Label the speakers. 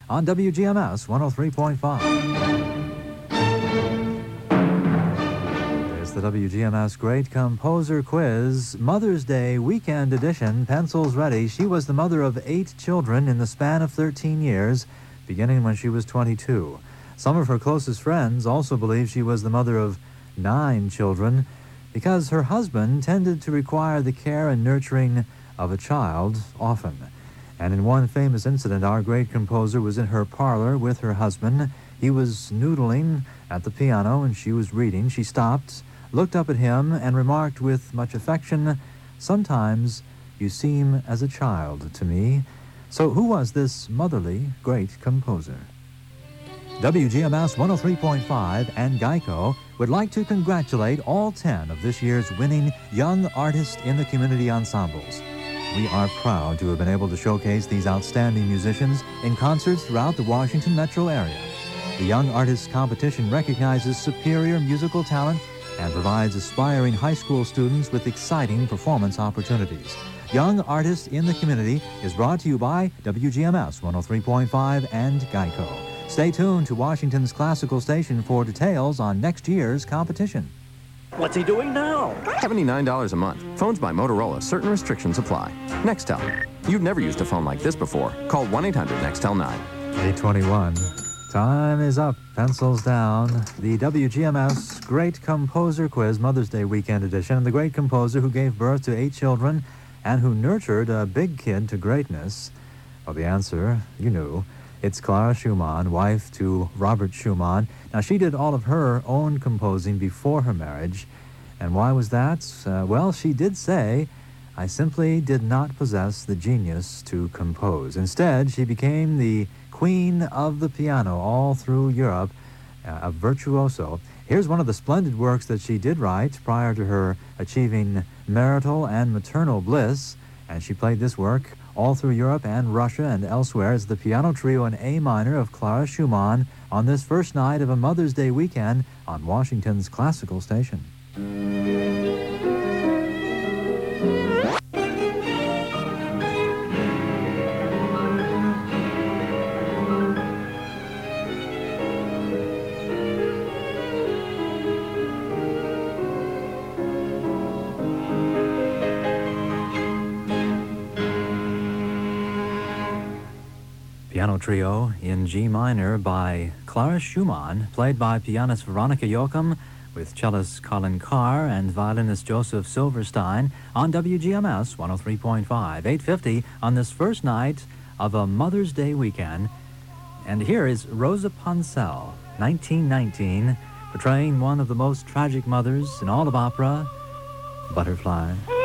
Speaker 1: on WGMS 103.5. It's the WGMS Great Composer Quiz, Mother's Day Weekend Edition. Pencils ready. She was the mother of 8 children in the span of 13 years, beginning when she was 22. Some of her closest friends also believe she was the mother of 9 children because her husband tended to require the care and nurturing of a child often. And in one famous incident, our great composer was in her parlor with her husband. He was noodling at the piano and she was reading. She stopped, looked up at him, and remarked with much affection, "Sometimes you seem as a child to me." So who was this motherly great composer? WGMS 103.5 and Geico would like to congratulate all 10 of this year's winning Young Artist in the Community ensembles. We are proud to have been able to showcase these outstanding musicians in concerts throughout the Washington metro area. The Young Artists competition recognizes superior musical talent and provides aspiring high school students with exciting performance opportunities. Young Artists in the Community is brought to you by WGMS 103.5 and Geico. Stay tuned to Washington's classical station for details on next year's competition.
Speaker 2: What's he doing now?
Speaker 3: $79 a month. Phones by Motorola. Certain restrictions apply. Nextel. You've never used a phone like this before. Call 1-800-NEXTEL-9.
Speaker 1: 8:21. Time is up. Pencils down. The WGMS Great Composer Quiz, Mother's Day Weekend Edition. The great composer who gave birth to 8 children and who nurtured a big kid to greatness. Well, the answer, you knew. It's Clara Schumann, wife to Robert Schumann. Now, she did all of her own composing before her marriage. And why was that? Well, she did say, "I simply did not possess the genius to compose." Instead, she became the queen of the piano all through Europe, a virtuoso. Here's one of the splendid works that she did write prior to her achieving marital and maternal bliss. And she played this work all through Europe and Russia and elsewhere. It's the piano trio in A minor of Clara Schumann on this first night of a Mother's Day weekend on Washington's classical station. Piano trio in G minor by Clara Schumann, played by pianist Veronica Yoakum with cellist Colin Carr and violinist Joseph Silverstein on WGMS 103.5, 8:50 on this first night of a Mother's Day weekend. And here is Rosa Ponselle, 1919, portraying one of the most tragic mothers in all of opera, Butterfly.